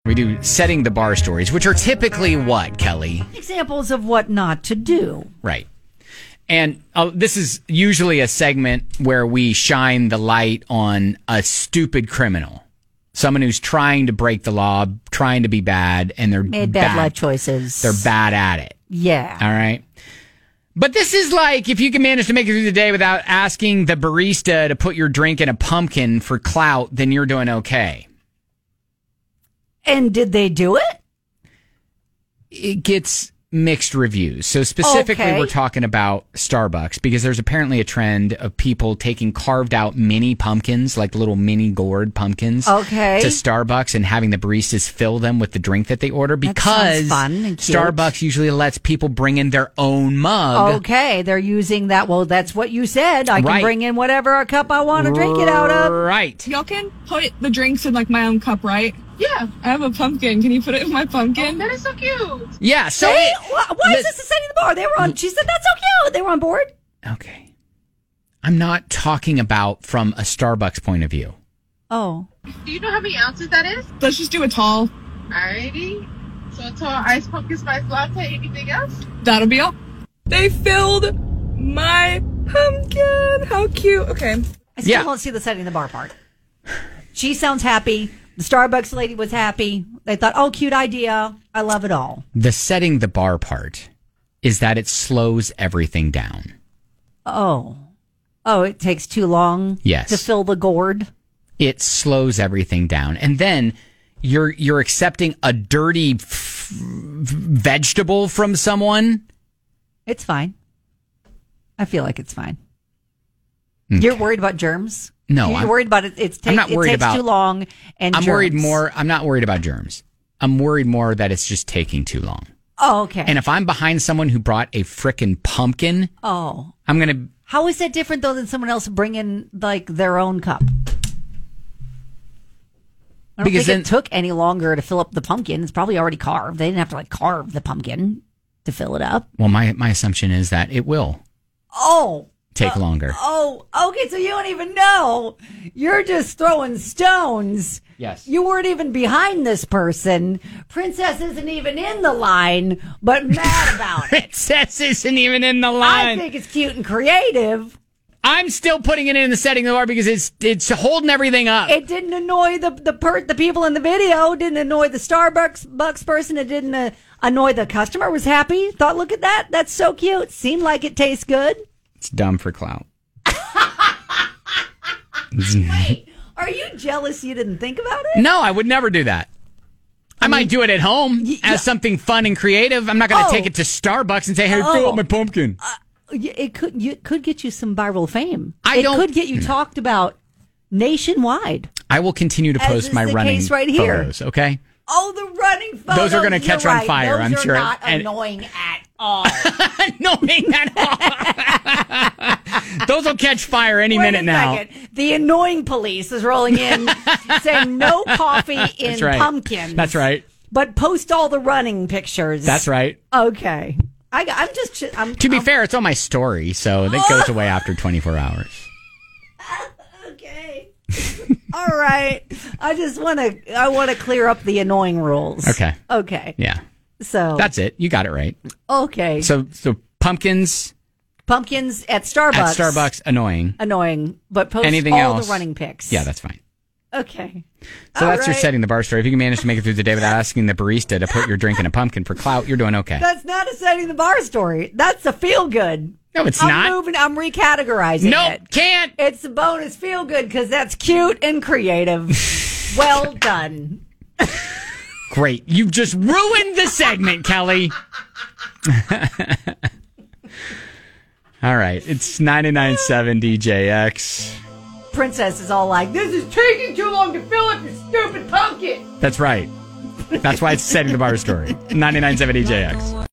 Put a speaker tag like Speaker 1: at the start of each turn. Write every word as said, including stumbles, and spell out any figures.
Speaker 1: We do setting the bar stories, which are typically what, Kelly?
Speaker 2: Examples of what not to do.
Speaker 1: Right. And uh, this is usually a segment where we shine the light on a stupid criminal. Someone who's trying to break the law, trying to be bad, and they're
Speaker 2: Made bad, bad life choices.
Speaker 1: They're bad at it.
Speaker 2: Yeah.
Speaker 1: All right. But this is like if you can manage to make it through the day without asking the barista to put your drink in a pumpkin for clout, then you're doing okay.
Speaker 2: And did they do it?
Speaker 1: It gets mixed reviews. So specifically,
Speaker 2: okay.
Speaker 1: we're talking about Starbucks because there's apparently a trend of people taking carved out mini pumpkins, like little mini gourd pumpkins,
Speaker 2: okay.
Speaker 1: to Starbucks and having the baristas fill them with the drink that they order because
Speaker 2: fun and cute.
Speaker 1: Starbucks usually lets people bring in their own mug.
Speaker 2: Okay, they're using that. Well, that's what you said. I can
Speaker 1: Right.
Speaker 2: bring in whatever cup I want to drink it out of.
Speaker 1: Right.
Speaker 3: Y'all can put the drinks in like my own cup, right? Yeah, I have a pumpkin. Can you put it in my pumpkin? Oh, that is so cute.
Speaker 1: Yeah, so...
Speaker 2: Hey,
Speaker 1: it-
Speaker 2: why, why is this a setting the bar? They were on... She said, that's so cute. They were on board.
Speaker 1: Okay. I'm not talking about from a Starbucks point of view.
Speaker 2: Oh.
Speaker 4: Do you know how many ounces that is?
Speaker 3: Let's just do a tall.
Speaker 4: Alrighty. So a tall iced pumpkin spice latte. Anything else?
Speaker 3: That'll be all. They filled my pumpkin. How cute. Okay.
Speaker 2: I still
Speaker 1: Yeah.
Speaker 2: don't see the setting the bar part. She sounds happy. The Starbucks lady was happy. They thought, oh, cute idea. I love it all.
Speaker 1: The setting the bar part is that it slows everything down.
Speaker 2: Oh. Oh, it takes too long
Speaker 1: Yes.
Speaker 2: to fill the gourd.
Speaker 1: It slows everything down. And then you're you're accepting a dirty f- vegetable from someone.
Speaker 2: It's fine. I feel like it's fine. Okay. You're worried about germs?
Speaker 1: No,
Speaker 2: You're
Speaker 1: I'm,
Speaker 2: worried about it. It's take,
Speaker 1: I'm not worried
Speaker 2: it takes
Speaker 1: about,
Speaker 2: too long and
Speaker 1: I'm
Speaker 2: germs.
Speaker 1: worried more. I'm not worried about germs. I'm worried more that it's just taking too long.
Speaker 2: Oh, okay.
Speaker 1: And if I'm behind someone who brought a frickin' pumpkin,
Speaker 2: oh,
Speaker 1: I'm going to...
Speaker 2: How is that different, though, than someone else bringing, like, their own cup? I don't
Speaker 1: Because
Speaker 2: think
Speaker 1: then,
Speaker 2: it took any longer to fill up the pumpkin. It's probably already carved. They didn't have to, like, carve the pumpkin to fill it up.
Speaker 1: well, my, my assumption is that it will
Speaker 2: Oh.
Speaker 1: take
Speaker 2: uh,
Speaker 1: longer.
Speaker 2: Oh, okay, so you don't even know. You're just throwing stones.
Speaker 1: Yes.
Speaker 2: You weren't even behind this person. Princess isn't even in the line, but mad about it.
Speaker 1: Princess isn't even in the
Speaker 2: I
Speaker 1: line.
Speaker 2: think it's cute and creative.
Speaker 1: I'm still putting it in the setting of the bar because it's it's holding everything up.
Speaker 2: It didn't annoy the the per, the people in the video. Didn't annoy the Starbucks Bucks person. It didn't uh, annoy the customer. Was happy. Thought, look at that. That's so cute. Seemed like it tastes good.
Speaker 1: It's dumb for clout.
Speaker 2: Wait, are you jealous you didn't think about it?
Speaker 1: No, I would never do that. I, I mean, might do it at home
Speaker 2: y-
Speaker 1: as
Speaker 2: yeah.
Speaker 1: something fun and creative. I'm not going to
Speaker 2: Oh.
Speaker 1: take it to Starbucks and say, hey,
Speaker 2: Oh.
Speaker 1: fill up my pumpkin.
Speaker 2: Uh, it could you, it could get you some viral fame.
Speaker 1: I
Speaker 2: it
Speaker 1: don't-
Speaker 2: could get you talked about nationwide.
Speaker 1: I will continue to
Speaker 2: As
Speaker 1: post
Speaker 2: is
Speaker 1: my
Speaker 2: the
Speaker 1: running
Speaker 2: case right here.
Speaker 1: photos, okay?
Speaker 2: Oh, the running photos.
Speaker 1: Those are gonna catch
Speaker 2: You're
Speaker 1: on
Speaker 2: right.
Speaker 1: fire,
Speaker 2: Those
Speaker 1: I'm
Speaker 2: are
Speaker 1: sure.
Speaker 2: not
Speaker 1: And-
Speaker 2: annoying at all.
Speaker 1: Annoying at all. Those will catch fire any
Speaker 2: Wait
Speaker 1: minute
Speaker 2: a
Speaker 1: now.
Speaker 2: second. The annoying police is rolling in saying no coffee in
Speaker 1: That's right.
Speaker 2: pumpkins.
Speaker 1: That's right.
Speaker 2: But post all the running pictures.
Speaker 1: That's right.
Speaker 2: Okay. I, I'm just. I'm,
Speaker 1: To be
Speaker 2: I'm,
Speaker 1: fair, it's on my story, so that goes away after twenty-four hours.
Speaker 2: Okay. All right. I just want to. I want to clear up the annoying rules.
Speaker 1: Okay.
Speaker 2: Okay.
Speaker 1: Yeah.
Speaker 2: So
Speaker 1: That's it. You got it right.
Speaker 2: okay.
Speaker 1: So, so pumpkins
Speaker 2: Pumpkins at Starbucks.
Speaker 1: at Starbucks, annoying.
Speaker 2: Annoying, but post
Speaker 1: Anything
Speaker 2: all
Speaker 1: else?
Speaker 2: the running pics.
Speaker 1: Yeah, that's fine.
Speaker 2: Okay.
Speaker 1: So
Speaker 2: All
Speaker 1: that's your
Speaker 2: right.
Speaker 1: setting the bar story. If you can manage to make it through the day without asking the barista to put your drink in a pumpkin for clout, you're doing okay.
Speaker 2: That's not a setting the bar story. That's a feel good.
Speaker 1: No, it's
Speaker 2: I'm
Speaker 1: not.
Speaker 2: moving. I'm recategorizing
Speaker 1: Nope,
Speaker 2: it.
Speaker 1: can't.
Speaker 2: It's a bonus feel good because that's cute and creative. Well done.
Speaker 1: Great. You've just ruined the segment, Kelly. All right. It's ninety-nine point seven D J X.
Speaker 2: Princess is all like, this is taking too long to fill up your stupid pumpkin.
Speaker 1: That's right. That's why it's setting the bar story. ninety-nine point seven D J X.